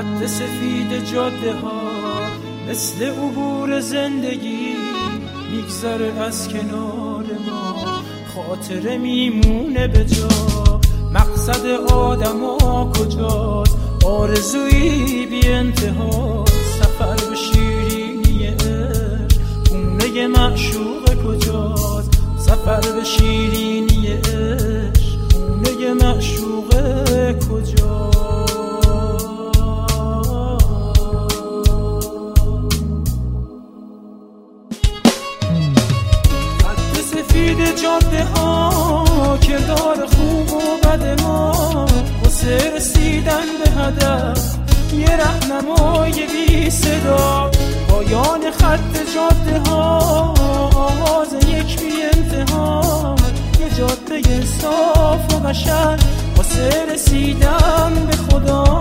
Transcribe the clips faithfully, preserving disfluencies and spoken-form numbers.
خط سفید جاده ها مثل عبور زندگی میگذره از کنار ما، خاطره میمونه به جا. مقصد آدم ها کجاست؟ آرزویی بی انتها، سفر به شیرینی عشق. خونه معشوق کجاست؟ سفر به شیرینی عشق. خونه معشوق کجاست؟ خط سفید جاده ها، کردار خوب و بد ما، واسه رسیدن به هدف یه راهنمای بی صدا. پایان خط جاده ها، آغاز یک بی انتها، یه جاده صاف و قشنگ واسه رسیدن به خدا.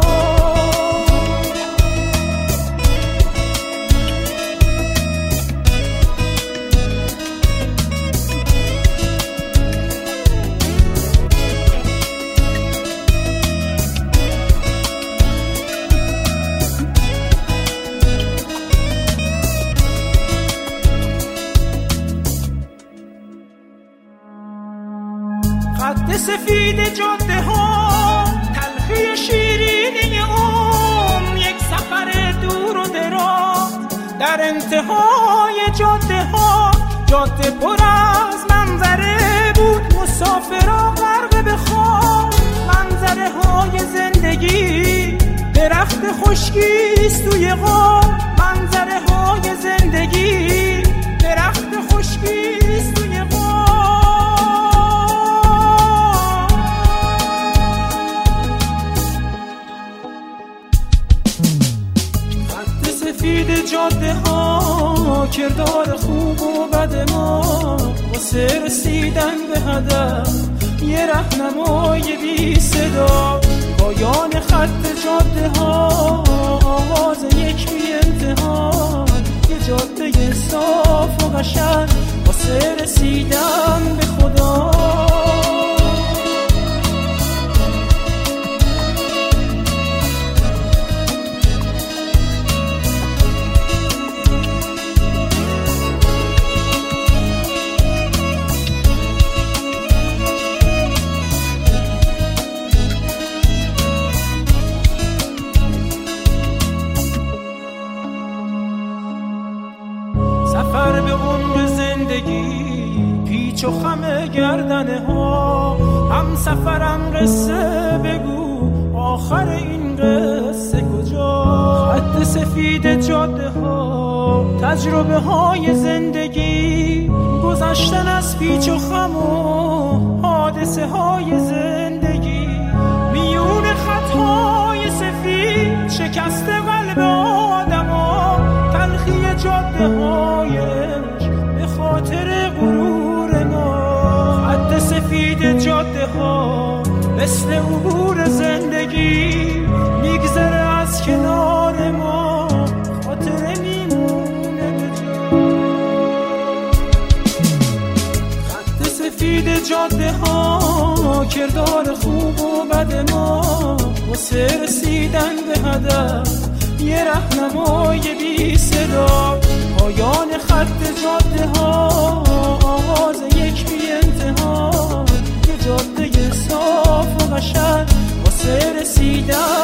خط سفید جاده ها، تلخی شیرینی عمر، یک سفر دور و دراز در انتهای جاده ها. جاده پر از منظره بود، مسافرها غرق به خواب. منظره های زندگی، درخت خشکیست توی غار. منظره های زندگی، درخت خشکیست توی غار. سفید جاده ها، کردار خوب و بد ما، واسه رسیدن به هدف یه راهنمای بی صدا. پایان خط جاده ها، آغاز یک بی انتها، یه جاده صاف و قشنگ واسه رسیدن به خدا. سفر به عمق زندگی، پیچ و خم گردنه ها. هم سفرم قصه بگو، آخر این قصه کجا؟ خط سفید جاده ها، تجربه های زندگی، گذشتن از پیچ و خم و حادثه های زندگی. میون خط های سفید شکست قلب آدم ها، تلخی جاده هایش به خاطر غرور ما. خط سفید جاده ها مثل عبور زندگی، میگذره از کنار ما، خاطره میمونه به جا. خط سفید جاده ها، کردار خوب و بد ما، واسه رسیدن به هدف یه راهنمای بی صدا. پایان خط جاده ها، آغاز یک بی انتها، یه جاده صاف و قشنگ واسه رسیدن